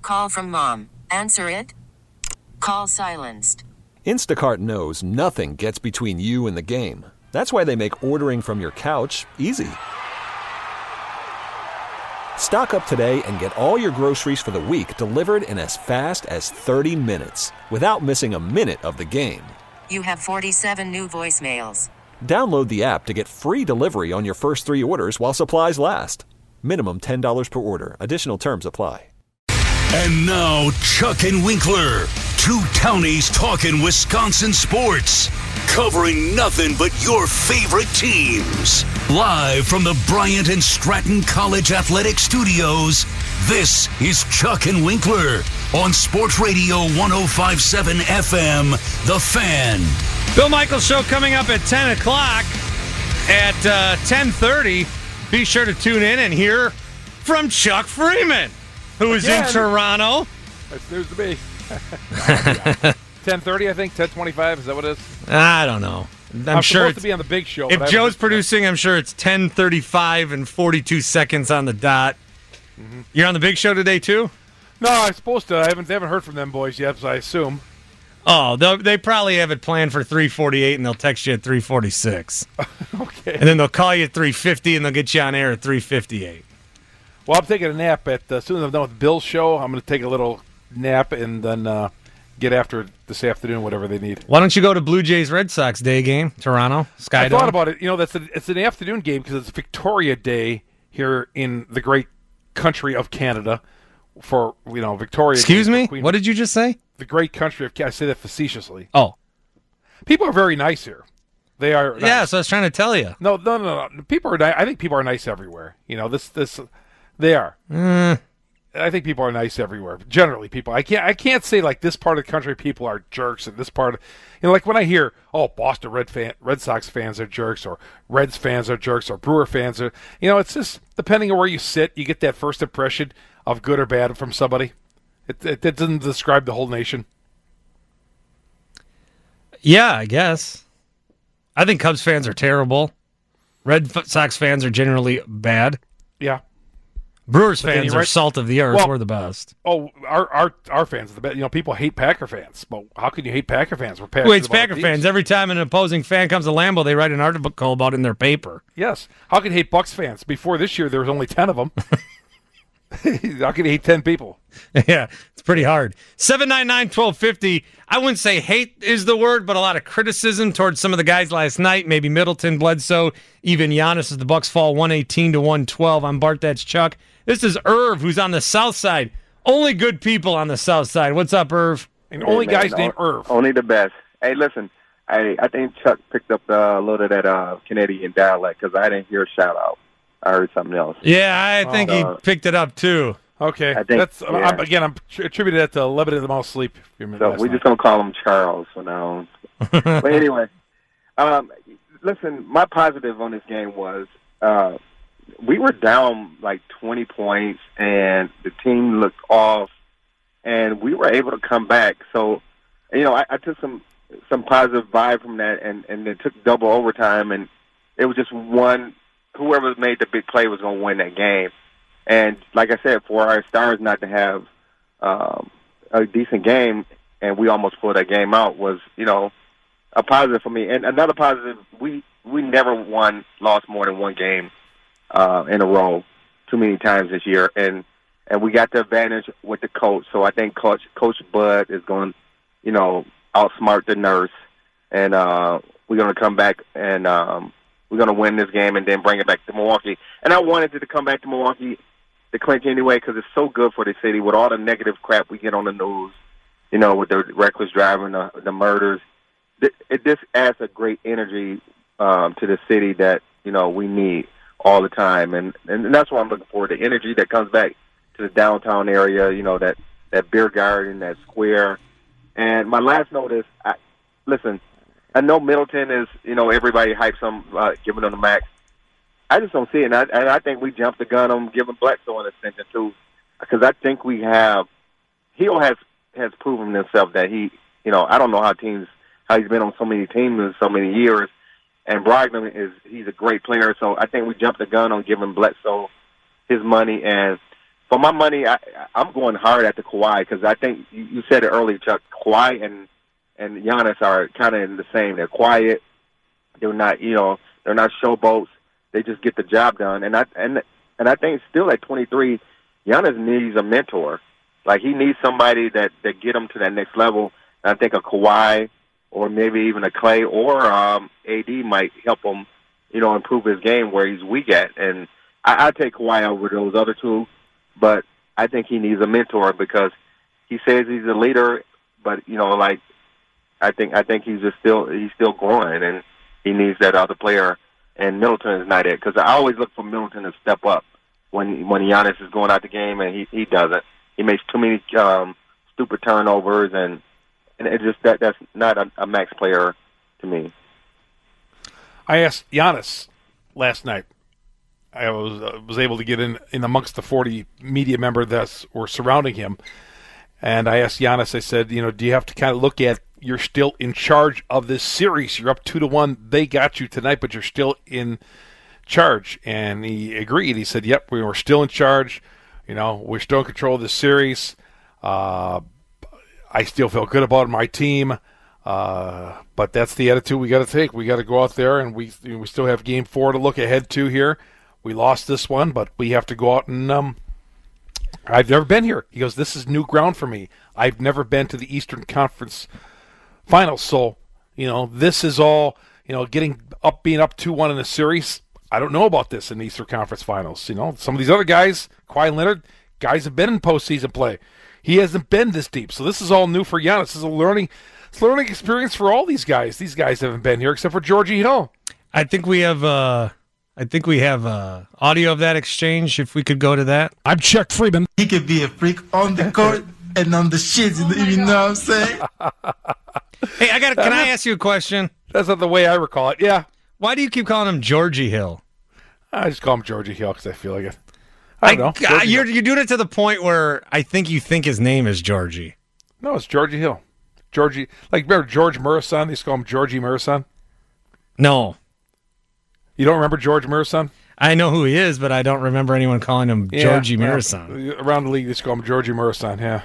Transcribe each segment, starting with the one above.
call from mom. Answer it. Call silenced. Instacart knows nothing gets between you and the game. That's why they make ordering from your couch easy. Stock up today and get all your groceries for the week delivered in as fast as 30 minutes without missing a minute of the game. You have 47 new voicemails. Download the app to get free delivery on your first 3 orders while supplies last. Minimum $10 per order. Additional terms apply. And now, Chuck and Winkler, two townies talking Wisconsin sports, covering nothing but your favorite teams. Live from the Bryant and Stratton College Athletic Studios, this is Chuck and Winkler on Sports Radio 105.7 FM, The Fan. Bill Michaels Show coming up at 10 o'clock. At 10:30, be sure to tune in and hear from Chuck Freeman, who is in Toronto. That's news to me. 10:30, I think. 10:25. Is that what it is? I don't know. I'm sure supposed to be on the big show. If Joe's producing, I'm sure it's 10:35 and 42 seconds on the dot. Mm-hmm. You're on the big show today too? No, I'm supposed to. They haven't heard from them boys yet, so I assume. Oh, they probably have it planned for 3:48, and they'll text you at 3:46. Okay. And then they'll call you at 3:50, and they'll get you on air at 3:58. Well, I'm taking a nap. As soon as I'm done with Bill's show, I'm going to take a little nap and then get after it this afternoon, whatever they need. Why don't you go to Blue Jays Red Sox day game, Toronto, Skydome? I thought about it. It's an afternoon game because it's Victoria Day here in the great country of Canada for, Victoria. Excuse me? What did you just say? The great country of Canada. I say that facetiously. Oh. People are very nice here. They are nice. Yeah, so I was trying to tell you. No. People are nice. I think people are nice everywhere. They are. I think people are nice everywhere. Generally, people. I can't say like this part of the country people are jerks, and this part, like when I hear, Boston Red Sox fans are jerks, or Reds fans are jerks, or Brewer fans are, it's just depending on where you sit, you get that first impression of good or bad from somebody. It doesn't describe the whole nation. Yeah, I guess. I think Cubs fans are terrible. Red Sox fans are generally bad. Yeah. Brewers fans are salt of the earth. We're the best. Oh, our fans are the best. People hate Packer fans. But how can you hate Packer fans? Who hates Packer fans? Every time an opposing fan comes to Lambeau, they write an article about it in their paper. Yes. How can you hate Bucks fans? Before this year, there was only 10 of them. How can you hate 10 people? Yeah, it's pretty hard. 799-1250. I wouldn't say hate is the word, but a lot of criticism towards some of the guys last night. Maybe Middleton, Bledsoe, even Giannis as the Bucks fall 118-112. I'm Bart, that's Chuck. This is Irv, who's on the south side. Only good people on the south side. What's up, Irv? And only guys named Irv. Only the best. Hey, listen, I think Chuck picked up a little of that Canadian dialect because I didn't hear a shout-out. I heard something else. Yeah, I think he picked it up, too. Okay. I'm attributing that to limited amount of sleep. So we're just going to call him Charles for now. But anyway, listen, my positive on this game was we were down like 20 points, and the team looked off, and we were able to come back. So, I took some positive vibe from that, and it took double overtime, and it was just whoever made the big play was going to win that game. And like I said, for our stars not to have a decent game, and we almost pulled that game out, was, a positive for me. And another positive, we never lost more than one game in a row too many times this year. And we got the advantage with the coach. So I think Coach Bud is going, outsmart the nurse. And we're going to come back and we're going to win this game and then bring it back to Milwaukee. And I wanted it to come back to Milwaukee to clinch anyway because it's so good for the city with all the negative crap we get on the news, with the reckless driving, the murders. This adds a great energy to the city that, we need all the time. And that's what I'm looking for, the energy that comes back to the downtown area, that beer garden, that square. And my last note is, listen, I know Middleton is, everybody hypes him, giving him the max. I just don't see it, and I think we jumped the gun on giving Bledsoe an extension too, because I think Hill has proven himself that he, I don't know how he's been on so many teams in so many years, and Brogdon he's a great player, so I think we jumped the gun on giving Bledsoe his money, and for my money, I'm going hard at the Kawhi because I think you said it earlier, Chuck. Kawhi and Giannis are kind of in the same. They're quiet. They're not, they're not showboats. They just get the job done. And I think still at 23, Giannis needs a mentor. Like he needs somebody that get him to that next level. And I think a Kawhi or maybe even a Clay or AD might help him, improve his game where he's weak at. And I take Kawhi over those other two. But I think he needs a mentor because he says he's a leader, but I think he's still growing, and he needs that other player. And Middleton is not it because I always look for Middleton to step up when Giannis is going out the game, and he doesn't. He makes too many stupid turnovers, and it just that's not a max player to me. I asked Giannis last night. I was able to get in amongst the 40 media members that were surrounding him. And I asked Giannis, I said, do you have to kind of look at you're still in charge of this series? You're up 2-1. They got you tonight, but you're still in charge. And he agreed. He said, yep, we were still in charge. We're still in control of this series. I still feel good about my team. But that's the attitude we got to take. We got to go out there, and we still have Game 4 to look ahead to here. We lost this one, but we have to go out and I've never been here. He goes, this is new ground for me. I've never been to the Eastern Conference Finals. So, this is all, being up 2-1 in a series. I don't know about this in the Eastern Conference Finals. Some of these other guys, Kawhi Leonard, guys have been in postseason play. He hasn't been this deep. So this is all new for Giannis. This is a learning experience for all these guys. These guys haven't been here except for Georgie Hill. I think we have audio of that exchange, if we could go to that. I'm Chuck Freeman. He could be a freak on the court and on the shit, you know what I'm saying? Hey, can I ask you a question? That's not the way I recall it. Yeah. Why do you keep calling him Georgie Hill? I just call him Georgie Hill because I feel like it. I don't know. You're doing it to the point where I think you think his name is Georgie. No, it's Georgie Hill. Georgie, remember George Murison? They used to call him Georgie Murison. No. You don't remember George Murison? I know who he is, but I don't remember anyone calling him Georgie Murison. Around the league, they used to call him Georgie Murison, yeah.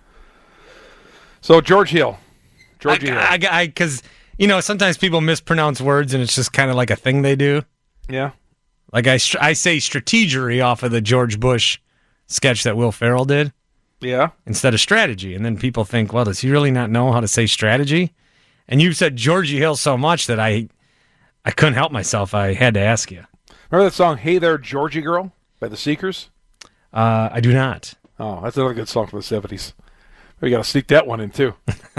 So, George Hill. Georgie Hill. Because, sometimes people mispronounce words, and it's just kind of like a thing they do. Yeah. Like I say strategery off of the George Bush sketch that Will Ferrell did. Yeah. Instead of strategy. And then people think, well, does he really not know how to say strategy? And you've said Georgie Hill so much that I couldn't help myself. I had to ask you. Remember that song, Hey There, Georgie Girl, by the Seekers? I do not. Oh, that's another good song from the 70s. We got to sneak that one in, too.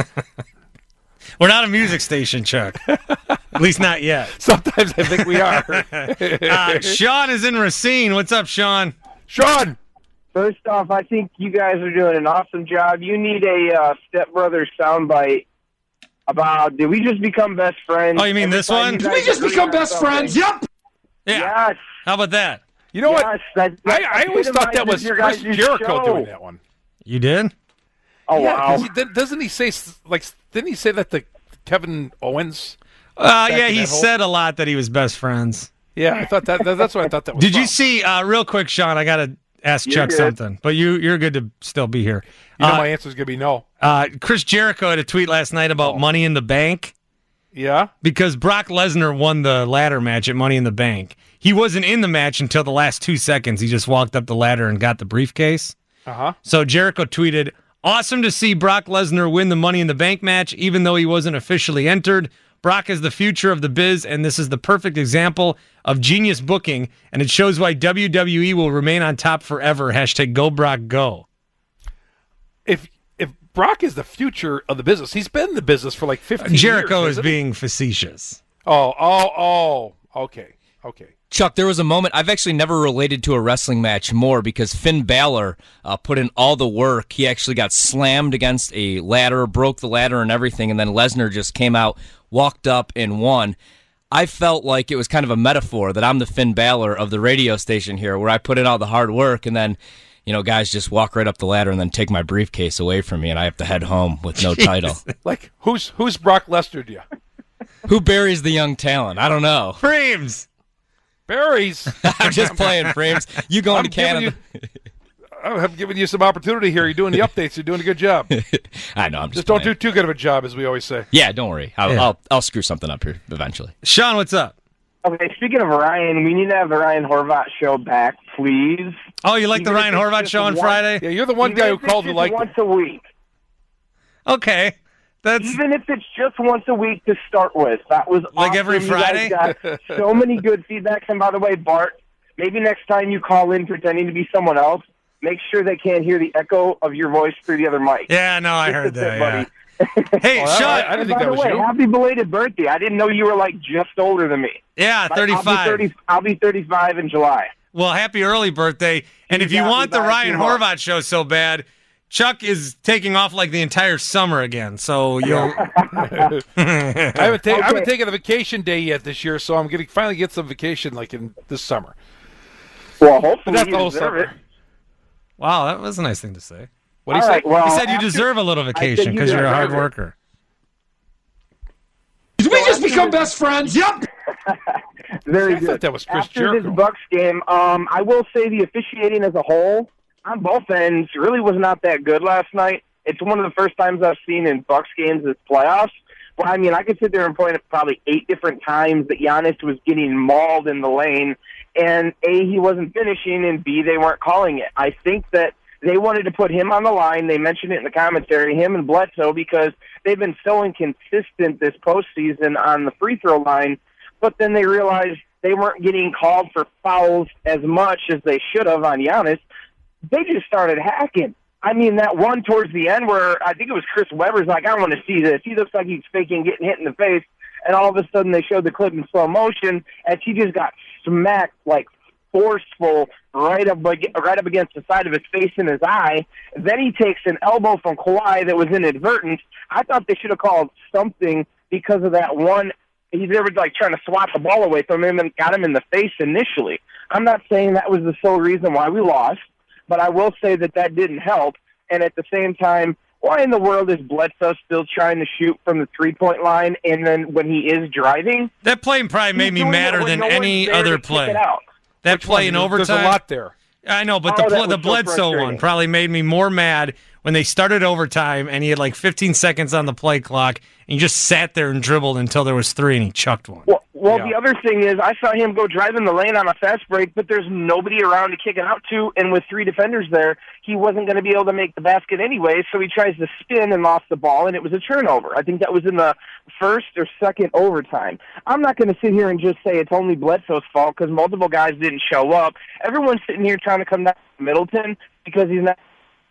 We're not a music station, Chuck. At least not yet. Sometimes I think we are. Sean is in Racine. What's up, Sean? Sean! First off, I think you guys are doing an awesome job. You need a Step Brothers soundbite about, did we just become best friends? Oh, you mean this one? Did we just become best friends? Yep. Yeah. Yes. How about that? You know what? I always thought that was Chris Jericho doing that one. You did? Oh, yeah, wow. Doesn't he say, didn't he say that to Kevin Owens? Yeah, he said a lot that he was best friends. Yeah, I thought that's what I thought that was. Did you see, real quick, Sean, I got to ask Chuck something, but you're good to still be here. My answer is going to be no. Chris Jericho had a tweet last night about Money in the Bank. Yeah? Because Brock Lesnar won the ladder match at Money in the Bank. He wasn't in the match until the last 2 seconds. He just walked up the ladder and got the briefcase. Uh-huh. So Jericho tweeted, awesome to see Brock Lesnar win the Money in the Bank match, even though he wasn't officially entered. Brock is the future of the biz, and this is the perfect example of genius booking, and it shows why WWE will remain on top forever. # Go Brock Go. If Brock is the future of the business, he's been in the business for like 15 years. Jericho is being facetious. Oh, okay. Chuck, there was a moment, I've actually never related to a wrestling match more because Finn Balor put in all the work. He actually got slammed against a ladder, broke the ladder and everything, and then Lesnar just came out, walked up, and won. I felt like it was kind of a metaphor that I'm the Finn Balor of the radio station here, where I put in all the hard work, and then, guys just walk right up the ladder and then take my briefcase away from me, and I have to head home with no title. Like, who's Brock Lesnar to you? Who buries the young talent? I don't know. Frames. Berries. I'm just playing, Frames. You going to Canada? I'm giving you some opportunity here. You're doing the updates. You're doing a good job. I know. I'm just don't do too good of a job, as we always say. Yeah, don't worry. I'll screw something up here eventually. Sean, what's up? Okay, speaking of Ryan, we need to have the Ryan Horvat show back, please. Oh, you like the Ryan Horvat show on Friday? Yeah, you're the one guy who called who liked once a week. Okay. Even if it's just once a week to start with. That was like awesome. every Friday? You guys got so many good feedbacks. And by the way, Bart, maybe next time you call in pretending to be someone else, make sure they can't hear the echo of your voice through the other mic. Yeah, no, I heard that, buddy. Hey, Sean. I didn't think that was you. Happy belated birthday. I didn't know you were like just older than me. Yeah, 35. I'll be 35 in July. Well, happy early birthday. And if you want the Ryan Horvat show so bad, Chuck is taking off like the entire summer again. So you'll. I haven't taken a vacation day yet this year, so I'm going to finally get some vacation like in this summer. Well, hopefully that's you the whole deserve summer. it. Wow, that was a nice thing to say. What did he say? Well, he said you deserve a little vacation because you're a hard worker. Did we just become best friends? Yep. Very I good. thought that was Chris After Jericho. this Bucks game, I will say the officiating as a whole on both ends really was not that good last night. It's one of the first times I've seen in Bucks games this playoffs. Well, I mean, I could sit there and point at probably 8 different times that Giannis was getting mauled in the lane, and A, he wasn't finishing, and B, they weren't calling it. I think that they wanted to put him on the line. They mentioned it in the commentary, him and Bledsoe, because they've been so inconsistent this postseason on the free throw line, but then they realized they weren't getting called for fouls as much as they should have on Giannis. They just started hacking. I mean, that one towards the end where I think it was Chris Webber's like, I want to see this. He looks like he's faking getting hit in the face. And all of a sudden they showed the clip in slow motion, and he just got smacked like forceful right up against the side of his face and his eye. Then he takes an elbow from Kawhi that was inadvertent. I thought they should have called something because of that one. He's ever like trying to swat the ball away from him and got him in the face initially. I'm not saying that was the sole reason why we lost, but I will say that that didn't help. And at the same time, why in the world is Bledsoe still trying to shoot from the three-point line, and then when he is driving? That play probably made me madder than any other play. That play in overtime. There's a lot there. I know, but the Bledsoe one probably made me more mad when they started overtime and he had like 15 seconds on the play clock and he just sat there and dribbled until there was 3 and he chucked one. Well, The other thing is I saw him go drive in the lane on a fast break, but there's nobody around to kick it out to, and with 3 defenders there, he wasn't going to be able to make the basket anyway, so he tries to spin and lost the ball, and it was a turnover. I think that was in the first or second overtime. I'm not going to sit here and just say it's only Bledsoe's fault because multiple guys didn't show up. Everyone's sitting here trying to come down to Middleton because he's not.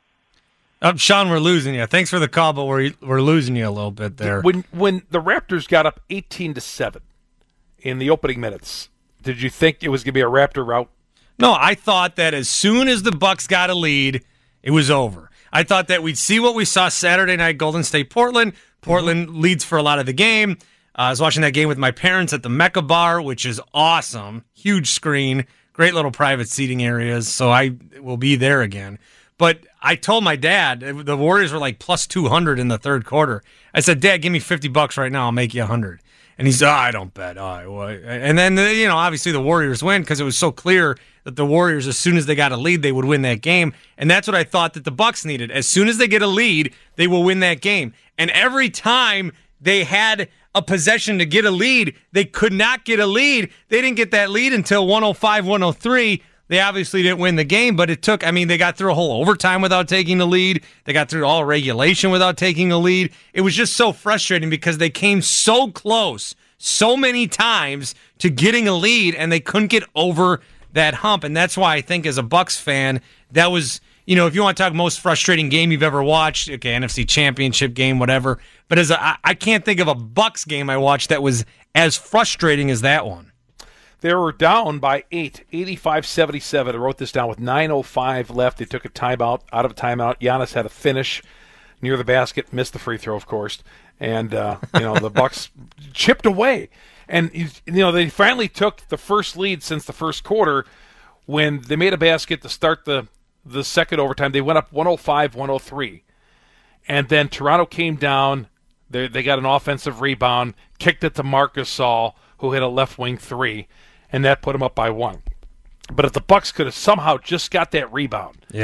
Sean, we're losing you. Thanks for the call, but we're losing you a little bit there. When the Raptors got up 18-7 in the opening minutes, did you think it was going to be a Raptor rout? No, I thought that as soon as the Bucks got a lead, it was over. I thought that we'd see what we saw Saturday night, Golden State, Portland. Portland leads for a lot of the game. I was watching that game with my parents at the Mecca Bar, which is awesome. Huge screen, great little private seating areas, so I will be there again. But I told my dad, the Warriors were like plus 200 in the third quarter. I said, Dad, give me $50 right now. I'll make you 100. And he said, I don't bet. And then, obviously the Warriors win because it was so clear that the Warriors, as soon as they got a lead, they would win that game. And that's what I thought that the Bucks needed. As soon as they get a lead, they will win that game. And every time they had a possession to get a lead, they could not get a lead. They didn't get that lead until 105-103. They obviously didn't win the game, but they got through a whole overtime without taking the lead. They got through all regulation without taking a lead. It was just so frustrating because they came so close so many times to getting a lead, and they couldn't get over that hump. And that's why I think as a Bucks fan, that was, if you want to talk most frustrating game you've ever watched, okay, NFC Championship game, whatever. But I can't think of a Bucks game I watched that was as frustrating as that one. They were down by 8, 85-77. I wrote this down with 9:05 left. They took a timeout. Out of a timeout, Giannis had a finish near the basket, missed the free throw, of course. And, the Bucks chipped away. And, they finally took the first lead since the first quarter when they made a basket to start the second overtime. They went up 105-103. And then Toronto came down. They got an offensive rebound, kicked it to Marc Gasol, who hit a left wing 3. And that put them up by 1. But if the Bucks could have somehow just got that rebound,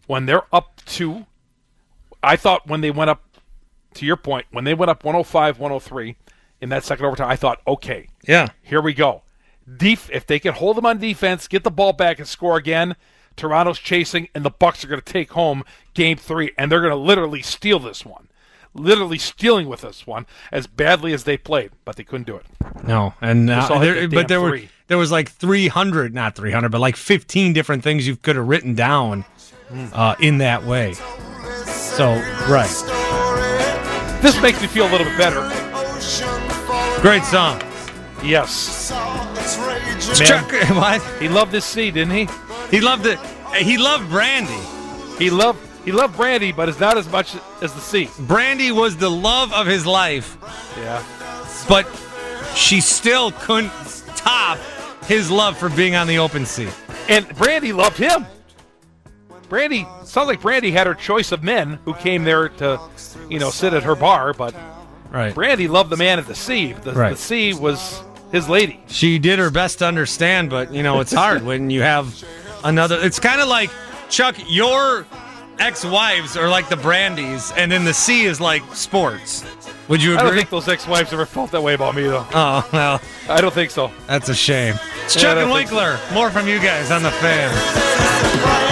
when they're up 2, I thought when they went up, to your point, when they went up 105-103 in that second overtime, I thought, okay, yeah, here we go. If they can hold them on defense, get the ball back and score again, Toronto's chasing, and the Bucks are going to take home Game 3, and they're going to literally steal this one. Literally stealing with this one as badly as they played, but they couldn't do it. No, and there was like 300, not 300, but like 15 different things you could have written down in that way. So, right. This makes me feel a little bit better. Great song. Yes. Chuck, what? He loved this sea, didn't he? He loved it. He loved Brandy. He loved Brandy, but it's not as much as the sea. Brandy was the love of his life. Yeah. But she still couldn't top his love for being on the open sea. And Brandy loved him. Sounds like Brandy had her choice of men who came there to, sit at her bar, but right. Brandy loved the man at the sea. The sea was his lady. She did her best to understand, but, it's hard when you have another. It's kind of like, Chuck, your ex-wives are like the Brandys, and then the sea is like sports. Would you agree? I don't think those ex-wives ever felt that way about me, though. Oh, well. I don't think so. That's a shame. It's Chuck and Winkler. So. More from you guys on The Fan.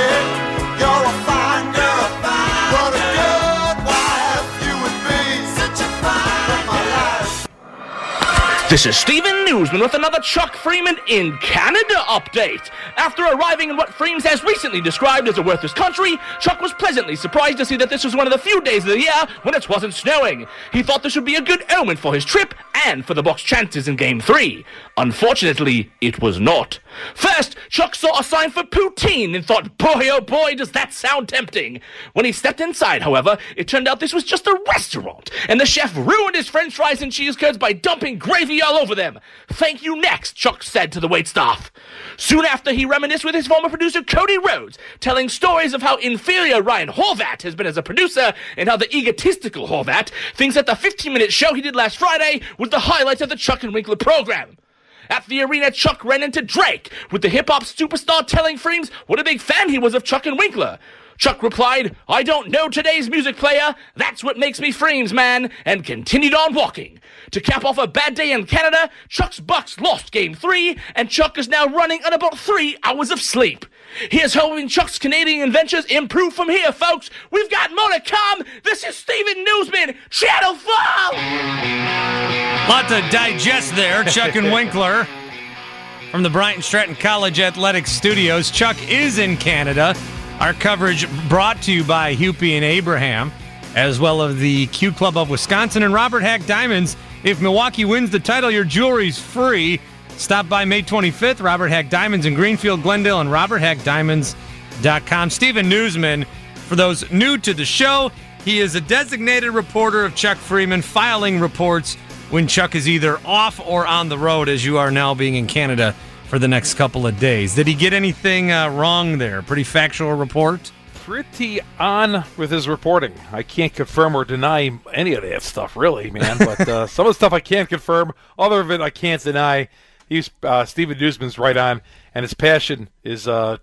This is Steven Newsman with another Chuck Freeman in Canada update. After arriving in what Freeman has recently described as a worthless country, Chuck was pleasantly surprised to see that this was one of the few days of the year when it wasn't snowing. He thought this would be a good omen for his trip and for the Bucks' chances in Game 3. Unfortunately, it was not. First, Chuck saw a sign for poutine and thought, boy oh boy, does that sound tempting. When he stepped inside, however, it turned out this was just a restaurant, and the chef ruined his french fries and cheese curds by dumping gravy all over them. Thank you next, Chuck said to the waitstaff. Soon after, he reminisced with his former producer Cody Rhodes, telling stories of how inferior Ryan Horvat has been as a producer and how the egotistical Horvat thinks that the 15-minute show he did last Friday was the highlight of the Chuck and Winkler program. At the arena, Chuck ran into Drake, with the hip-hop superstar telling Freems what a big fan he was of Chuck and Winkler. Chuck replied, "I don't know today's music player. That's what makes me Freems, man," and continued on walking. To cap off a bad day in Canada, Chuck's Bucks lost Game 3, and Chuck is now running on about 3 hours of sleep. Here's hoping Chuck's Canadian ventures improve from here, folks. We've got more to come. This is Steven Newsman, Channel 4! Lot to digest there, Chuck and Winkler. From the Bryant Stratton College Athletics Studios, Chuck is in Canada. Our coverage brought to you by Hupy and Abraham, as well as the Q Club of Wisconsin and Robert Hack Diamonds. If Milwaukee wins the title, your jewelry's free. Stop by May 25th, Robert Hack Diamonds in Greenfield, Glendale, and roberthackdiamonds.com. Steven Newsman, for those new to the show, he is a designated reporter of Chuck Freeman, filing reports when Chuck is either off or on the road, as you are now being in Canada for the next couple of days. Did he get anything wrong there? Pretty factual report? Pretty on with his reporting. I can't confirm or deny any of that stuff, really, man. But some of the stuff I can confirm, other of it I can't deny. Steven Newsman's right on, and his passion is a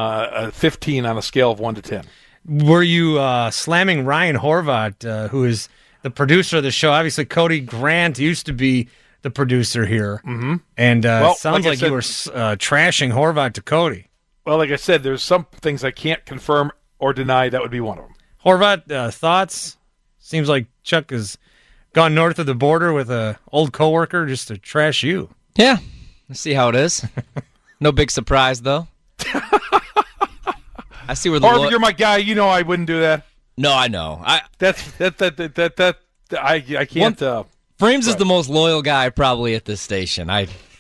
15 on a scale of 1 to 10. Were you slamming Ryan Horvat, who is the producer of the show? Obviously, Cody Grant used to be the producer here. Mm-hmm. And sounds like you were trashing Horvat to Cody. Well, like I said, there's some things I can't confirm or deny. That would be one of them. Horvat, thoughts? Seems like Chuck has gone north of the border with an old coworker just to trash you. Yeah, let's see how it is. No big surprise, though. I see where the Harvey, you're my guy. You know I wouldn't do that. No, I know. I can't. Frames is the most loyal guy probably at this station.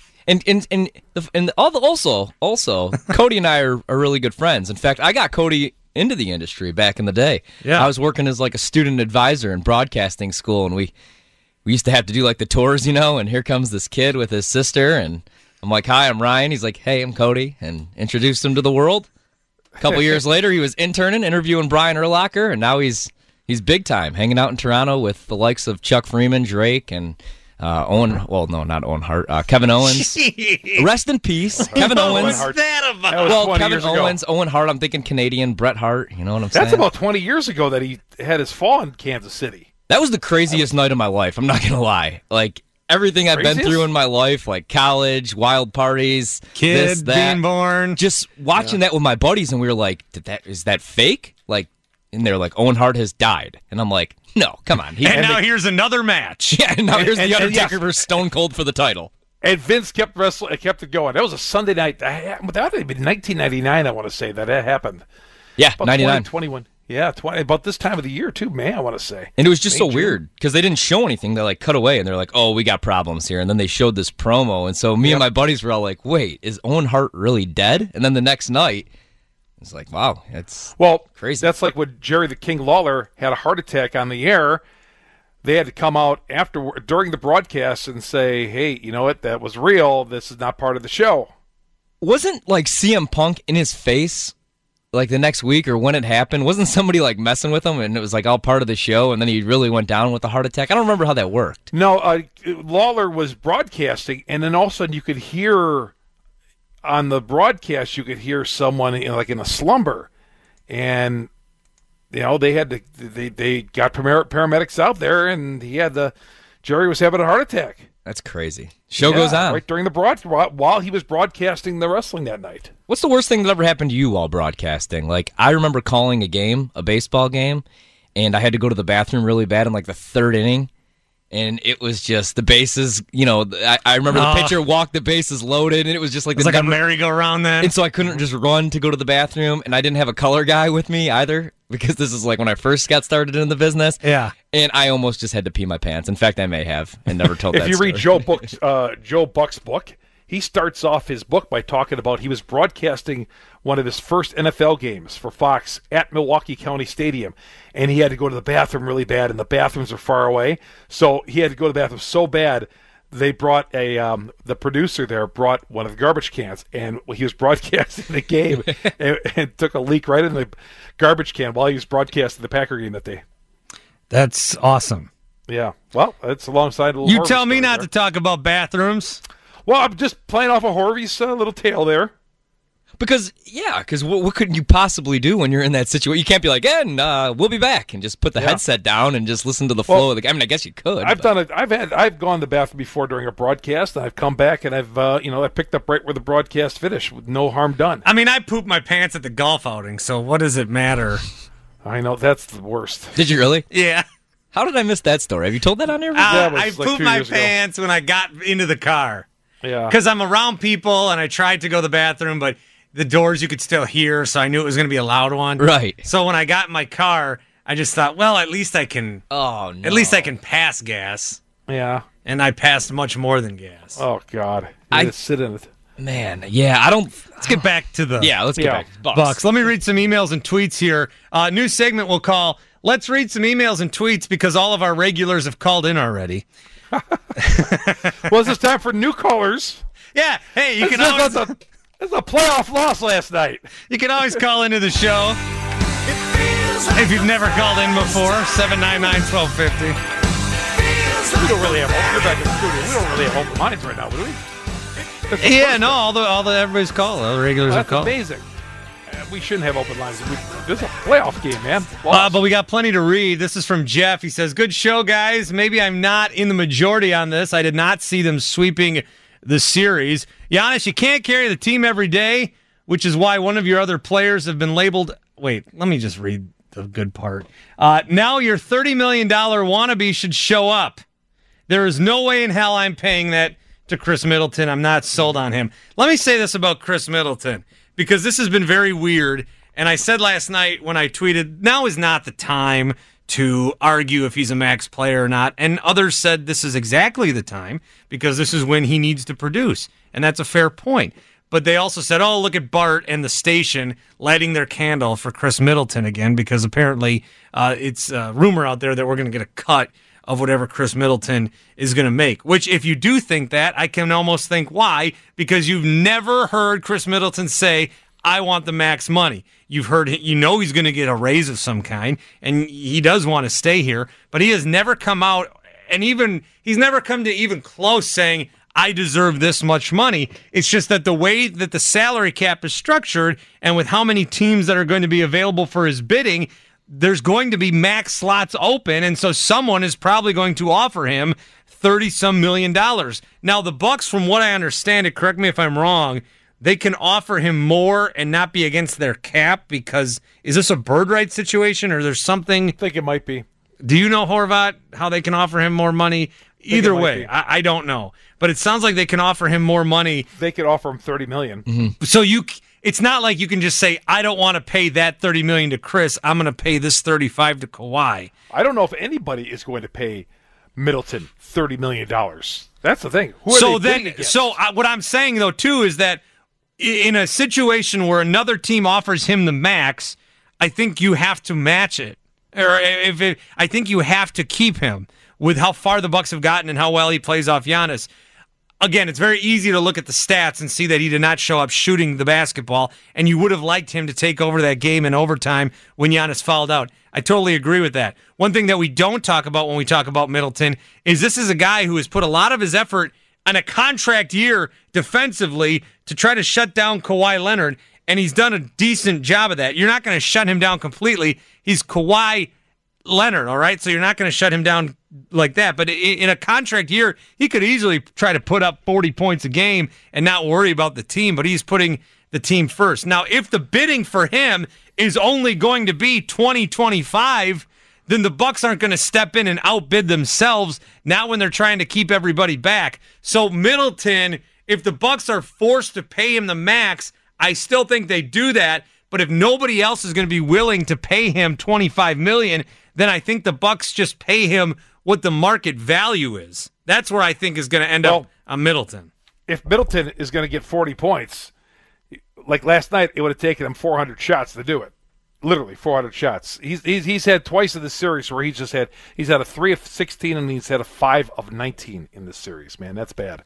Also, Cody and I are really good friends. In fact, I got Cody into the industry back in the day. Yeah. I was working as like a student advisor in broadcasting school, and we used to have to do like the tours, and here comes this kid with his sister, and I'm like, "Hi, I'm Ryan." He's like, "Hey, I'm Cody," and introduced him to the world. A couple years later, he was interning, interviewing Brian Urlacher, and now he's big time, hanging out in Toronto with the likes of Chuck Freeman, Drake, and Owen, well, no, not Owen Hart. Kevin Owens. Rest in peace. Kevin Owens. What's that about? Well, Kevin Owens, Owen Hart, I'm thinking Canadian, Bret Hart, you know what I'm saying? That's about 20 years ago that he had his fall in Kansas City. That was the craziest night of my life, I'm not going to lie. Like, everything I've been through in my life, like college, wild parties, kid being born. Just watching that with my buddies, and we were like, is that fake? Like, and they're like, Owen Hart has died. And I'm like, no, come on. Here's another match. Yeah, and now here's The Undertaker versus Stone Cold for the title. And Vince kept it going. That was a Sunday night. That had been 1999, I want to say, that happened. Yeah, about 99. 21. Yeah, about this time of the year, too, man, I want to say. And it was just so weird, because they didn't show anything. They, cut away, and they're like, oh, we got problems here. And then they showed this promo. And so me and my buddies were all like, wait, is Owen Hart really dead? And then the next night, it's like, wow, it's crazy. That's like when Jerry the King Lawler had a heart attack on the air. They had to come out during the broadcast and say, hey, you know what, that was real. This is not part of the show. Wasn't, CM Punk in his face, the next week or when it happened? Wasn't somebody, messing with him and it was, all part of the show and then he really went down with a heart attack? I don't remember how that worked. No, Lawler was broadcasting, and then all of a sudden you could hear... On the broadcast, you could hear someone in a slumber, and they had to they got paramedics out there, and Jerry was having a heart attack. That's crazy. Show goes on right during the while he was broadcasting the wrestling that night. What's the worst thing that ever happened to you while broadcasting? I remember calling a baseball game, and I had to go to the bathroom really bad in the third inning. And it was just the bases, I remember the pitcher walked the bases loaded, and it was just it's like a merry-go-round then. And so I couldn't just run to go to the bathroom, and I didn't have a color guy with me either, because this is when I first got started in the business. Yeah. And I almost just had to pee my pants. In fact, I may have, and never told that story. If you read Joe Buck's book, he starts off his book by talking about he was broadcasting one of his first NFL games for Fox at Milwaukee County Stadium, and he had to go to the bathroom really bad, and the bathrooms are far away, so he had to go to the bathroom so bad they brought the producer there brought one of the garbage cans, and he was broadcasting the game and took a leak right in the garbage can while he was broadcasting the Packer game that day. That's awesome. Yeah, well, it's alongside a little. You tell me not to talk about bathrooms. Well, I'm just playing off of Harvey's little tale there. Because what could you possibly do when you're in that situation? You can't be like, we'll be back, and just put the headset down and just listen to the flow of the game. I mean, I guess you could. I've done it. I've gone to the bathroom before during a broadcast, and I've come back, and I've I picked up right where the broadcast finished with no harm done. I mean, I pooped my pants at the golf outing, so what does it matter? I know, that's the worst. Did you really? Yeah. How did I miss that story? Have you told that on there? I pooped my pants when I got into the car. Yeah. Because I'm around people, and I tried to go to the bathroom, but the doors you could still hear, so I knew it was going to be a loud one. Right. So when I got in my car, I just thought, well, at least I can. Oh no. At least I can pass gas. Yeah. And I passed much more than gas. Oh God. I just sit in it. Man, yeah, I don't. Let's get back to the. Yeah, let's get back to Bucks. Let me read some emails and tweets here. New segment we'll call. Let's read some emails and tweets because all of our regulars have called in already. Well, it's time for new callers. Yeah. Hey, you can always. It's a playoff loss last night. You can always call into the show. If you've never called in before, 799-1250. We don't really have. You're back in the studio. We don't really have open lines right now, do we? Yeah, no. All the everybody's called. All the regulars have called. That's amazing. We shouldn't have open lines. This is a playoff game, man. But we got plenty to read. This is from Jeff. He says, "Good show, guys. Maybe I'm not in the majority on this. I did not see them sweeping the series. Giannis, you can't carry the team every day, which is why one of your other players have been labeled." Wait, let me just read the good part. Now your $30 million wannabe should show up. There is no way in hell I'm paying that to Chris Middleton. I'm not sold on him. Let me say this about Chris Middleton, because this has been very weird. And I said last night when I tweeted, now is not the time to argue if he's a max player or not. And others said this is exactly the time because this is when he needs to produce. And that's a fair point. But they also said, oh, look at Bart and the station lighting their candle for Chris Middleton again, because apparently it's a rumor out there that we're going to get a cut of whatever Chris Middleton is going to make. Which, if you do think that, I can almost think why, because you've never heard Chris Middleton say, I want the max money. You've heard, he's going to get a raise of some kind, and he does want to stay here, but he has never come out And even he's never come to even close saying, I deserve this much money. It's just that the way that the salary cap is structured and with how many teams that are going to be available for his bidding, there's going to be max slots open, and so someone is probably going to offer him $30-some million. Now, the Bucks, from what I understand it, correct me if I'm wrong, they can offer him more and not be against their cap because is this a bird right situation or there's something? I think it might be. Do you know, Horvat, how they can offer him more money? Either way, I don't know. But it sounds like they can offer him more money. They could offer him $30 million. Mm-hmm. So it's not like you can just say, I don't want to pay that $30 million to Chris. I'm going to pay this $35 to Kawhi. I don't know if anybody is going to pay Middleton $30 million. That's the thing. Who are they bidding against? What I'm saying, though, too, is that in a situation where another team offers him the max, I think you have to match it. I think you have to keep him with how far the Bucks have gotten and how well he plays off Giannis. Again, it's very easy to look at the stats and see that he did not show up shooting the basketball, and you would have liked him to take over that game in overtime when Giannis fouled out. I totally agree with that. One thing that we don't talk about when we talk about Middleton is this is a guy who has put a lot of his effort on a contract year defensively to try to shut down Kawhi Leonard, and he's done a decent job of that. You're not going to shut him down completely. He's Kawhi Leonard, all right? So you're not going to shut him down like that. But in a contract year, he could easily try to put up 40 points a game and not worry about the team, but he's putting the team first. Now, if the bidding for him is only going to be 20-25, then the Bucks aren't going to step in and outbid themselves now when they're trying to keep everybody back. So Middleton, if the Bucks are forced to pay him the max, I still think they do that. But if nobody else is going to be willing to pay him $25 million, then I think the Bucks just pay him what the market value is. That's where I think is going to end up on Middleton. If Middleton is going to get 40 points, like last night, it would have taken him 400 shots to do it. Literally 400 shots. He's had twice in this series where he's had a 3 of 16 and he's had a 5 of 19 in this series. Man, that's bad.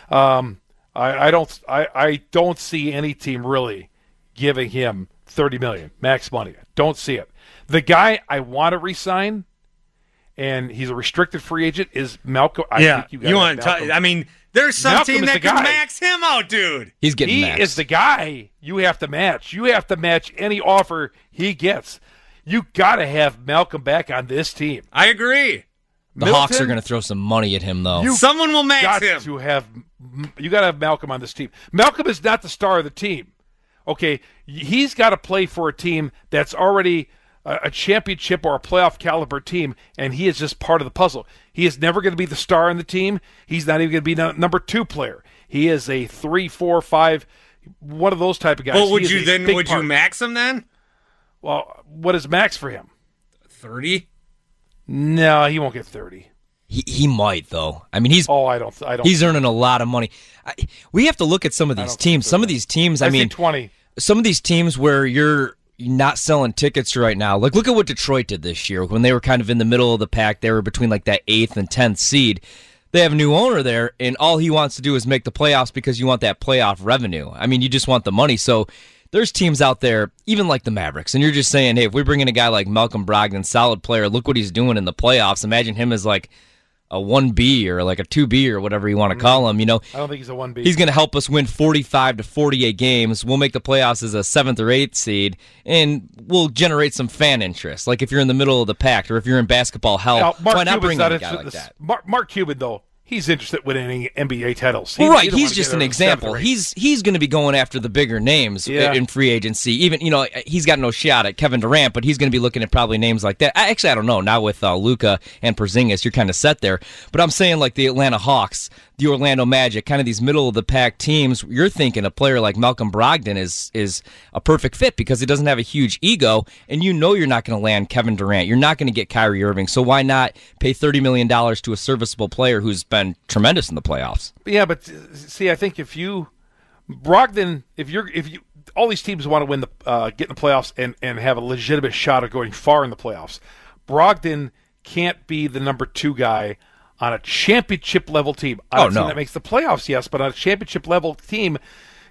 I don't see any team really giving him $30 million max money. Don't see it. The guy I want to re-sign, and he's a restricted free agent, is Malcolm. I think you want to? I mean, there's some Malcolm team that can max him out, dude. He's getting maxed. He is the guy you have to match. You have to match any offer he gets. You got to have Malcolm back on this team. I agree. The Hawks are going to throw some money at him, though. Someone will max him. You got to have Malcolm on this team. Malcolm is not the star of the team. Okay, he's got to play for a team that's already a championship or a playoff caliber team, and he is just part of the puzzle. He is never going to be the star in the team. He's not even going to be the number 2 player. He is a 3, 4, 5, one of those type of guys. Well, would you max him then? Well, what is max for him? 30? No, he won't get 30. He might, though. I mean, he's He's earning a lot of money. We have to look at some of these teams. Some of these teams, I mean, 20. Some of these teams where you're not selling tickets right now. Like, look at what Detroit did this year when they were kind of in the middle of the pack. They were between like that 8th and 10th seed. They have a new owner there, and all he wants to do is make the playoffs because you want that playoff revenue. I mean, you just want the money. So there's teams out there, even like the Mavericks, and you're just saying, hey, if we bring in a guy like Malcolm Brogdon, solid player, look what he's doing in the playoffs. Imagine him as like a 1B or like a 2B or whatever you want to call him. You know, I don't think he's a 1B. He's going to help us win 45 to 48 games. We'll make the playoffs as a 7th or 8th seed, and we'll generate some fan interest. Like if you're in the middle of the pack or if you're in basketball hell, why not bring in a guy like that? Mark Cuban, though, he's interested in winning NBA titles. Right, he's just an example. He's going to be going after the bigger names in free agency. Even, you know, he's got no shot at Kevin Durant, but he's going to be looking at probably names like that. Actually, I don't know. Now with Luka and Porzingis, you're kind of set there. But I'm saying like the Atlanta Hawks, the Orlando Magic, kind of these middle-of-the-pack teams, you're thinking a player like Malcolm Brogdon is a perfect fit because he doesn't have a huge ego, and you know you're not going to land Kevin Durant. You're not going to get Kyrie Irving, so why not pay $30 million to a serviceable player who's been tremendous in the playoffs? Yeah, but see, I think if Brogdon, all these teams want to win get in the playoffs and have a legitimate shot of going far in the playoffs. Brogdon can't be the number 2 guy on a championship level team. I'm not saying that makes the playoffs, yes, but on a championship level team,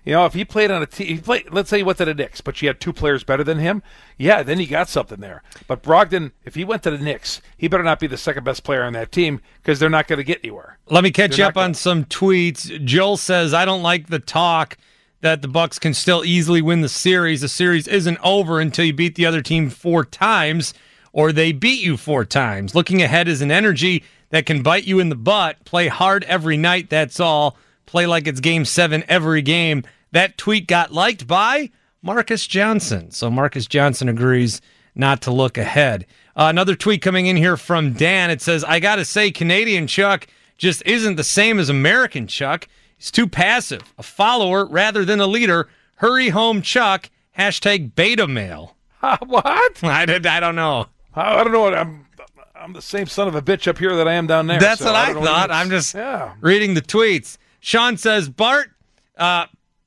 You know, if he played on a team, let's say he went to the Knicks, but you had 2 players better than him, yeah, then you got something there. But Brogdon, if he went to the Knicks, he better not be the second best player on that team because they're not going to get anywhere. Let me catch you up on some tweets. Joel says, I don't like the talk that the Bucks can still easily win the series. The series isn't over until you beat the other team 4 times or they beat you 4 times. Looking ahead is an energy that can bite you in the butt. Play hard every night, that's all. Play like it's Game 7 every game. That tweet got liked by Marcus Johnson. So Marcus Johnson agrees not to look ahead. Another tweet coming in here from Dan. It says, I got to say, Canadian Chuck just isn't the same as American Chuck. He's too passive, a follower rather than a leader. Hurry home, Chuck. # beta male. What? I don't know. I don't know what I'm the same son of a bitch up here that I am down there. That's what I thought. I'm just reading the tweets. Sean says, Bart, go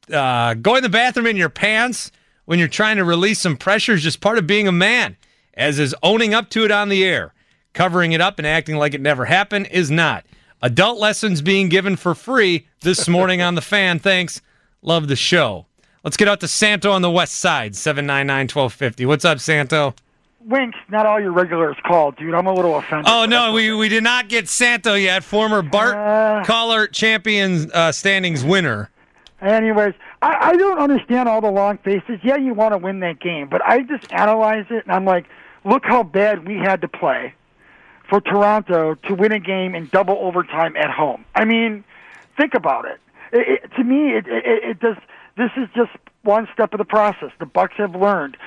in the bathroom in your pants when you're trying to release some pressure is just part of being a man, as is owning up to it on the air. Covering it up and acting like it never happened is not. Adult lessons being given for free this morning on The Fan. Thanks. Love the show. Let's get out to Santo on the west side, 799-1250. What's up, Santo? Wink, not all your regulars called, dude. I'm a little offended. Oh, no, we did not get Santo yet. Former Bart Caller Champions standings winner. Anyways, I don't understand all the long faces. Yeah, you want to win that game, but I just analyze it, and I'm like, look how bad we had to play for Toronto to win a game in double overtime at home. I mean, think about it. To me, it does. This is just one step of the process. The Bucks have learned.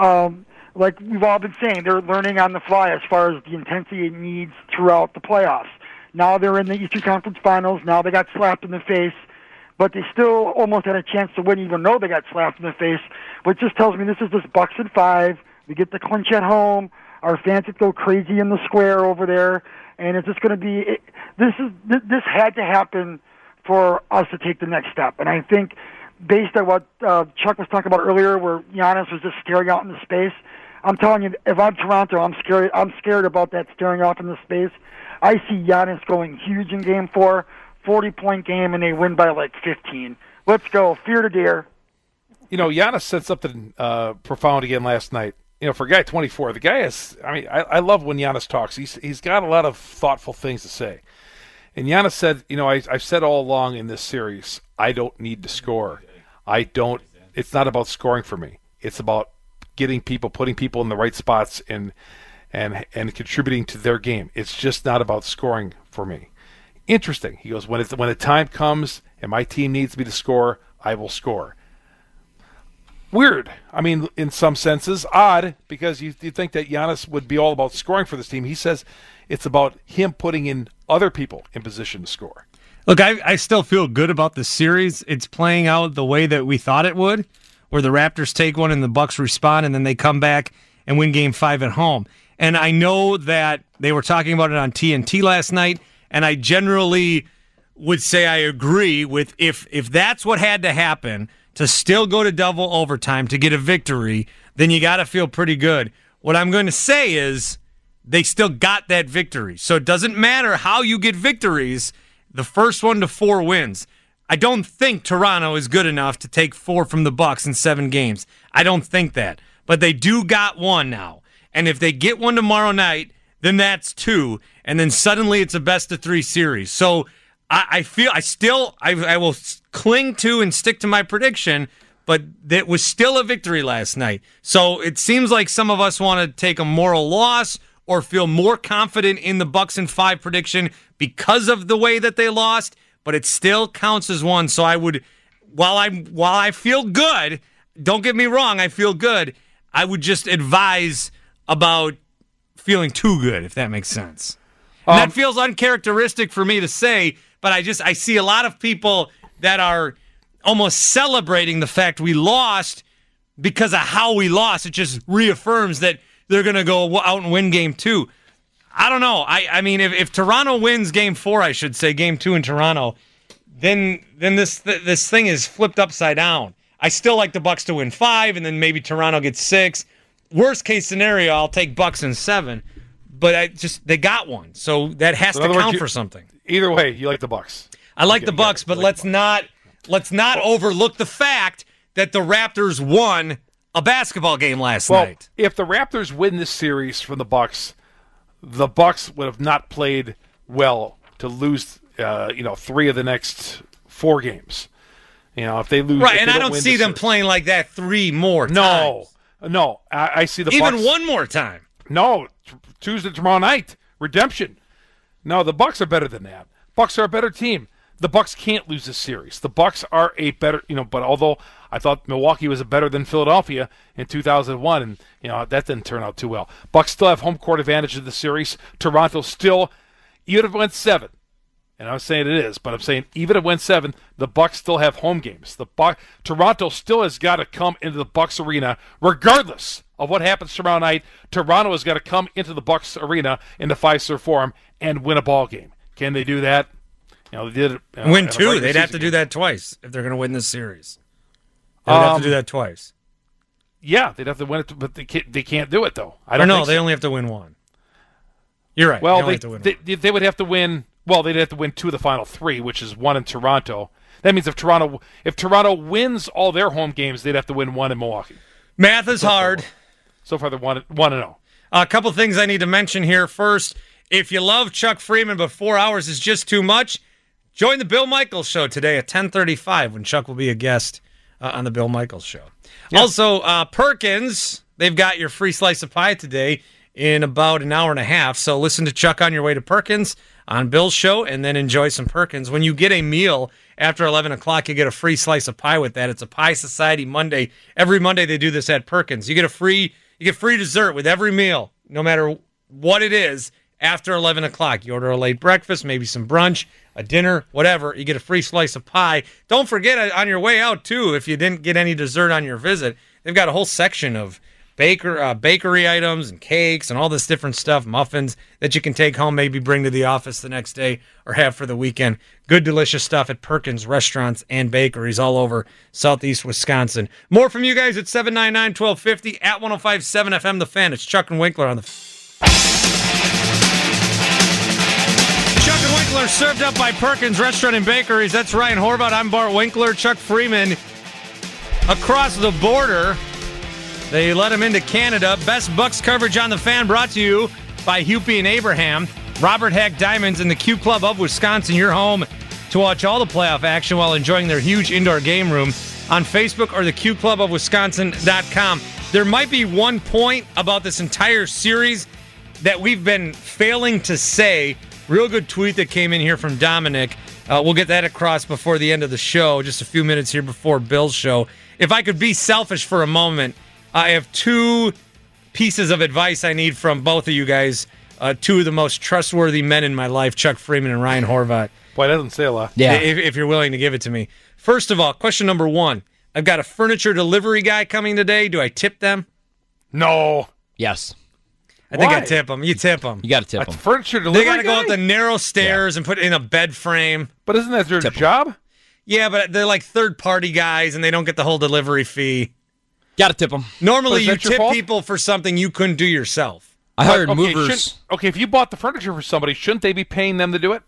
Like we've all been saying, they're learning on the fly as far as the intensity it needs throughout the playoffs. Now they're in the Eastern Conference Finals. Now they got slapped in the face, but they still almost had a chance to win, even though they got slapped in the face. Which just tells me this is just Bucks in 5. We get the clinch at home. Our fans would go crazy in the square over there, and it's just going to be. This had to happen for us to take the next step, and I think based on what Chuck was talking about earlier, where Giannis was just staring out into space. I'm telling you, if I'm Toronto, I'm scared. I'm scared about that staring off into space. I see Giannis going huge in Game 4, 40-point game, and they win by like 15. Let's go, fear to dare. You know, Giannis said something profound again last night. You know, for a guy 24, the guy is. I mean, I love when Giannis talks. He's got a lot of thoughtful things to say. And Giannis said, you know, I've said all along in this series, I don't need to score. It's not about scoring for me. It's about getting people, putting people in the right spots and contributing to their game. It's just not about scoring for me. Interesting. He goes, when the time comes and my team needs me to score, I will score. Weird. I mean, in some senses, odd, because you think that Giannis would be all about scoring for this team. He says it's about him putting in other people in position to score. Look, I still feel good about the series. It's playing out the way that we thought it would, where the Raptors take one and the Bucks respond, and then they come back and win Game 5 at home. And I know that they were talking about it on TNT last night, and I generally would say I agree with if that's what had to happen to still go to double overtime to get a victory, then you got to feel pretty good. What I'm going to say is they still got that victory. So it doesn't matter how you get victories. The first 1 to 4 wins. I don't think Toronto is good enough to take 4 from the Bucks in 7 games. I don't think that. But they do got 1 now. And if they get 1 tomorrow night, then that's 2. And then suddenly it's a best-of-3 series. So I will cling to and stick to my prediction, but that was still a victory last night. So it seems like some of us want to take a moral loss or feel more confident in the Bucks in 5 prediction because of the way that they lost, but it still counts as 1. So I would, while I feel good, don't get me wrong, I feel good, I would just advise about feeling too good, if that makes sense. And that feels uncharacteristic for me to say, but I see a lot of people that are almost celebrating the fact we lost because of how we lost. It just reaffirms that they're going to go out and win Game 2. I don't know. I mean, if Toronto wins Game 4, I should say, Game 2 in Toronto, then this thing is flipped upside down. I still like the Bucks to win 5, and then maybe Toronto gets 6. Worst case scenario, I'll take Bucks in 7. But they got 1, so that has to count for something. Either way, you like the Bucks. I like the Bucks, but let's not let's not overlook the fact that the Raptors won a basketball game last night. If the Raptors win this series from the Bucks would have not played well to lose, 3 of the next 4 games. If they lose, right? And I don't see them playing like that 3 more times. No. I see the even Bucks, one more time. No, Tuesday tomorrow night, redemption. No, the Bucks are better than that. Bucks are a better team. The Bucks can't lose this series. The Bucks are a better, but although I thought Milwaukee was better than Philadelphia in 2001, and that didn't turn out too well. Bucks still have home court advantage of the series. Toronto still, even if it went 7, and I'm saying it is, but I'm saying even if it went 7, the Bucks still have home games. Toronto still has got to come into the Bucks arena, regardless of what happens tomorrow night. Toronto has got to come into the Bucks arena in the Fiserv Forum and win a ball game. Can they do that? They did it. Win 2. They'd have to do that twice if they're going to win this series. They'd have to do that twice. Yeah, they'd have to win it, but they can't do it though. I don't know. They only have to win 1. You're right. Well, they would have to win. Well, they'd have to win 2 of the final 3, which is 1 in Toronto. That means if Toronto wins all their home games, they'd have to win 1 in Milwaukee. Math is hard. So far, they're 1-0. A couple things I need to mention here. First, if you love Chuck Freeman, but 4 hours is just too much, join the Bill Michaels Show today at 10:35 when Chuck will be a guest on the Bill Michaels Show. Yep. Also, Perkins, they've got your free slice of pie today in about an hour and a half. So listen to Chuck on your way to Perkins on Bill's show and then enjoy some Perkins. When you get a meal after 11 o'clock, you get a free slice of pie with that. It's a Pie Society Monday. Every Monday they do this at Perkins. You get free dessert with every meal, no matter what it is, after 11 o'clock. You order a late breakfast, maybe some brunch, a dinner, whatever. You get a free slice of pie. Don't forget on your way out, too, if you didn't get any dessert on your visit, they've got a whole section of bakery items and cakes and all this different stuff, muffins that you can take home, maybe bring to the office the next day or have for the weekend. Good, delicious stuff at Perkins restaurants and bakeries all over Southeast Wisconsin. More from you guys at 799-1250 at 105.7 FM The Fan. It's Chuck and Winkler on the Chuck and Winkler served up by Perkins Restaurant and Bakeries. That's Ryan Horvath. I'm Bart Winkler. Chuck Freeman across the border. They let him into Canada. Best Bucks coverage on the Fan brought to you by Hupie and Abraham. Robert Hack Diamonds and the Q Club of Wisconsin. Your home to watch all the playoff action while enjoying their huge indoor game room on Facebook or the QClubofWisconsin.com. There might be one point about this entire series that we've been failing to say. Real good tweet that came in here from Dominic. We'll get that across before the end of the show, just a few minutes here before Bill's show. If I could be selfish for a moment, I have 2 pieces of advice I need from both of you guys, 2 of the most trustworthy men in my life, Chuck Freeman and Ryan Horvath. Boy, that doesn't say a lot. Yeah. If you're willing to give it to me. First of all, question number 1. I've got a furniture delivery guy coming today. Do I tip them? No. Yes. I think I tip them. You tip them. You got to tip them. Furniture delivery They got to go guy? up the narrow stairs and put it in a bed frame. But isn't that their job? Yeah, but they're like third-party guys, and they don't get the whole delivery fee. Got to tip them. Normally, you tip people for something you couldn't do yourself. I hired movers. If you bought the furniture for somebody, shouldn't they be paying them to do it?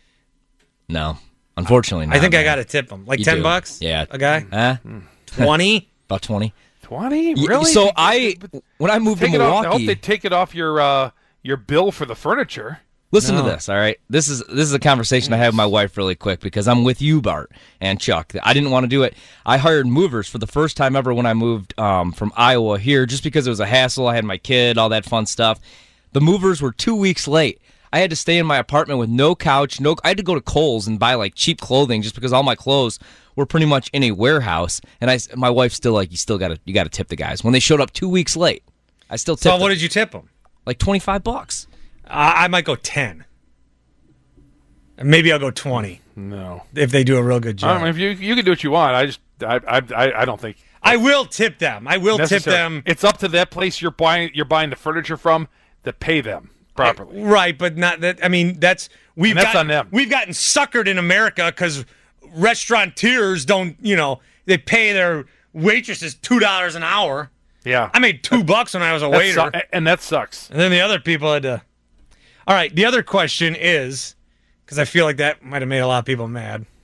No. Unfortunately not. I think I got to tip them. Like You $10? do. Yeah. A guy? 20? About 20. 20? Really? So when I moved to Milwaukee, I hope they take it off your bill for the furniture. Listen to this, all right? This is a conversation I had with my wife really quick because I'm with you, Bart and Chuck. I didn't want to do it. I hired movers for the first time ever when I moved from Iowa here just because it was a hassle. I had my kid, all that fun stuff. The movers were 2 weeks late. I had to stay in my apartment with no couch. I had to go to Kohl's and buy like cheap clothing just because all my clothes were pretty much in a warehouse. And my wife's still like, you got to tip the guys. When they showed up 2 weeks late, I still tipped them. So what did you tip them? Like $25. I might go 10. Maybe I'll go 20. No, if they do a real good job. I mean, if you can do what you want. I don't think I will tip them. I will tip them. It's up to that place you're buying the furniture from to pay them properly. Right, but not that. I mean, that's on them. We've gotten suckered in America because restaurateurs don't. They pay their waitresses $2 an hour. Yeah, I made $2 when I was a waiter, and that sucks. And then the other people had to. All right, the other question is, because I feel like that might have made a lot of people mad.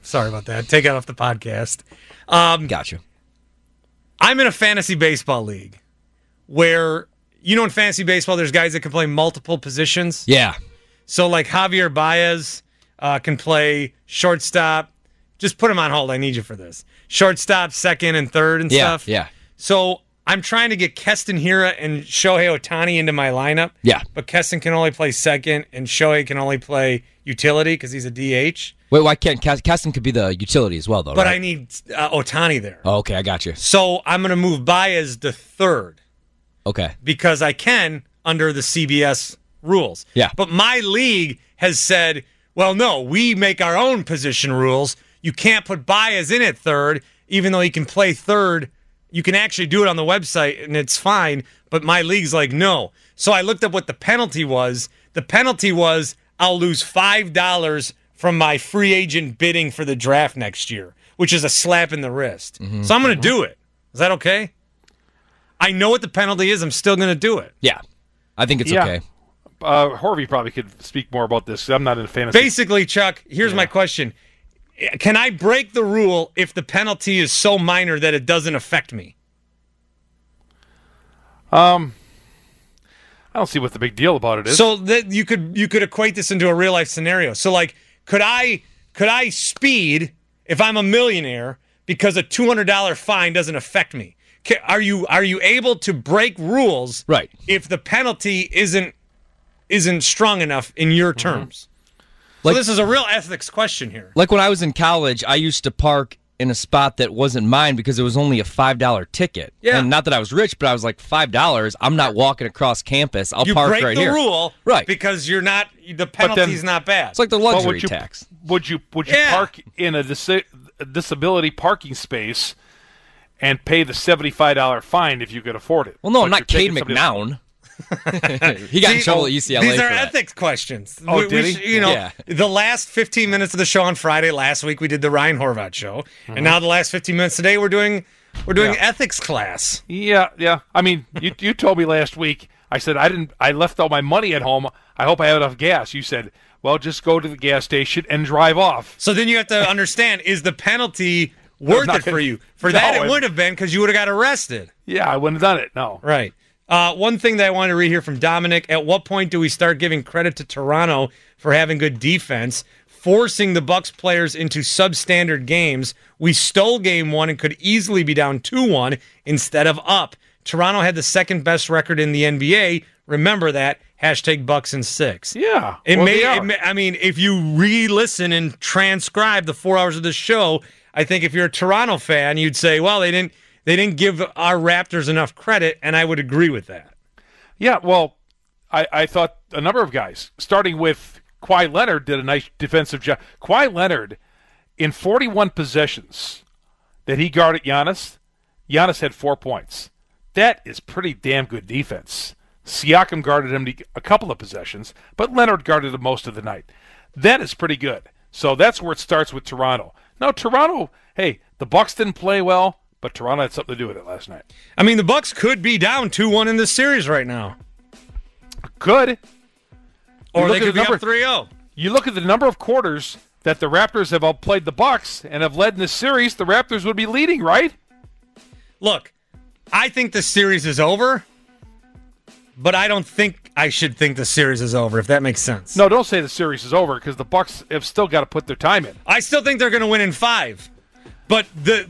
Sorry about that. Take it off the podcast. Gotcha. I'm in a fantasy baseball league where, in fantasy baseball, there's guys that can play multiple positions. Yeah. So, like Javier Baez can play shortstop. Just put him on hold. I need you for this. Shortstop, second, and third and stuff. Yeah. So I'm trying to get Keston Hiura and Shohei Ohtani into my lineup. Yeah. But Keston can only play second, and Shohei can only play utility because he's a DH. Wait, why can't Keston could be the utility as well, though, But right? I need Ohtani there. Oh, okay, I got you. So I'm going to move Baez to third. Okay. Because I can under the CBS rules. Yeah. But my league has said, well, no, we make our own position rules. You can't put Baez in at third, even though he can play third. You can actually do it on the website, and it's fine. But my league's like, no. So I looked up what the penalty was. The penalty was I'll lose $5 from my free agent bidding for the draft next year, which is a slap in the wrist. Mm-hmm. So I'm going to do it. Is that okay? I know what the penalty is. I'm still going to do it. Yeah. I think it's okay. Harvey probably could speak more about this. I'm not in fantasy. Basically, Chuck, here's my question. Can I break the rule if the penalty is so minor that it doesn't affect me? I don't see what the big deal about it is. So that you could equate this into a real life scenario. So like, could I speed if I'm a millionaire because a $200 fine doesn't affect me? Are you able to break rules right if the penalty isn't strong enough in your terms? So this is a real ethics question here. Like when I was in college, I used to park in a spot that wasn't mine because it was only a $5 ticket. Yeah. And not that I was rich, but I was like, $5, I'm not walking across campus. I'll park right here. You break the rule right. because you're not, the penalty's not bad. It's like the luxury tax. Would you park in a disability parking space and pay the $75 fine if you could afford it? Well, no, I'm not Cade McNown. He got in trouble at UCLA. These are for that. ethics questions. Oh, did he? The last 15 minutes of the show on Friday, last week we did the Ryan Horvath show, and now the last 15 minutes today we're doing ethics class. Yeah. I mean, you told me last week. I said I left all my money at home. I hope I have enough gas. You said, well, just go to the gas station and drive off. So then you have to understand: is the penalty worth it for you? For that, it would have been because you would have got arrested. Yeah, I wouldn't have done it. No. Right. One thing that I wanted to read here from Dominic, at what point do we start giving credit to Toronto for having good defense, forcing the Bucks players into substandard games? We stole game one and could easily be down 2-1 instead of up. Toronto had the second best record in the NBA. Remember that. #Bucks in 6. Yeah. I mean, if you re-listen and transcribe the 4 hours of this show, I think if you're a Toronto fan, you'd say, well, they didn't give our Raptors enough credit, and I would agree with that. Yeah, well, I thought a number of guys, starting with Kawhi Leonard, did a nice defensive job. Kawhi Leonard, in 41 possessions that he guarded Giannis had 4 points. That is pretty damn good defense. Siakam guarded him a couple of possessions, but Leonard guarded him most of the night. That is pretty good. So that's where it starts with Toronto. Now, Toronto, hey, the Bucks didn't play well, but Toronto had something to do with it last night. I mean, the Bucks could be down 2-1 in this series right now. Could. Or they could be up 3-0. You look at the number of quarters that the Raptors have outplayed the Bucks and have led in this series, the Raptors would be leading, right? Look, I think the series is over, but I don't think I should think the series is over, if that makes sense. No, don't say the series is over, because the Bucks have still got to put their time in. I still think they're going to win in 5. But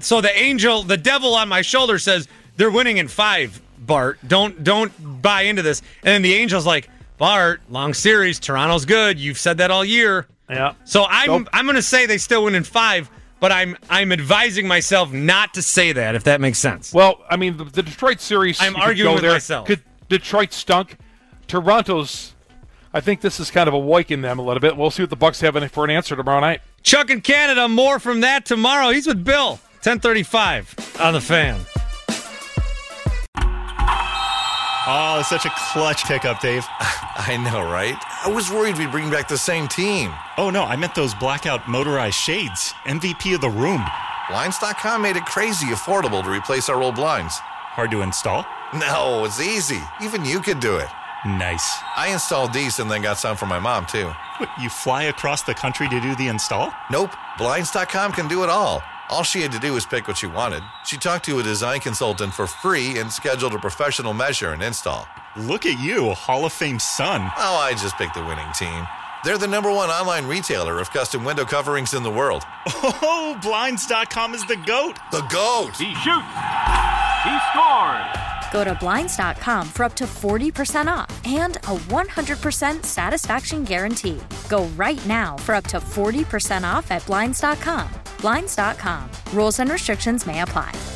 the devil on my shoulder says they're winning in 5, Bart. Don't buy into this. And then the angel's like, Bart, long series, Toronto's good. You've said that all year. Yeah. So I'm going to say they still win in 5, but I'm advising myself not to say that, if that makes sense. Well, I mean, the Detroit series. I'm arguing with myself. Detroit stunk. Toronto's. I think this is kind of awakening them a little bit. We'll see what the Bucks have for an answer tomorrow night. Chuck in Canada, more from that tomorrow. He's with Bill, 10:35 on The Fan. Oh, such a clutch pickup, Dave. I know, right? I was worried we'd bring back the same team. Oh, no, I meant those blackout motorized shades. MVP of the room. Blinds.com made it crazy affordable to replace our old blinds. Hard to install? No, it's easy. Even you could do it. Nice. I installed these and then got some for my mom, too. What, you fly across the country to do the install? Nope. Blinds.com can do it all. All she had to do was pick what she wanted. She talked to a design consultant for free and scheduled a professional measure and install. Look at you, Hall of Fame son. Oh, I just picked the winning team. They're the #1 online retailer of custom window coverings in the world. Oh, Blinds.com is the GOAT. The GOAT. He shoots. He scores. Go to Blinds.com for up to 40% off and a 100% satisfaction guarantee. Go right now for up to 40% off at Blinds.com. Blinds.com. Rules and restrictions may apply.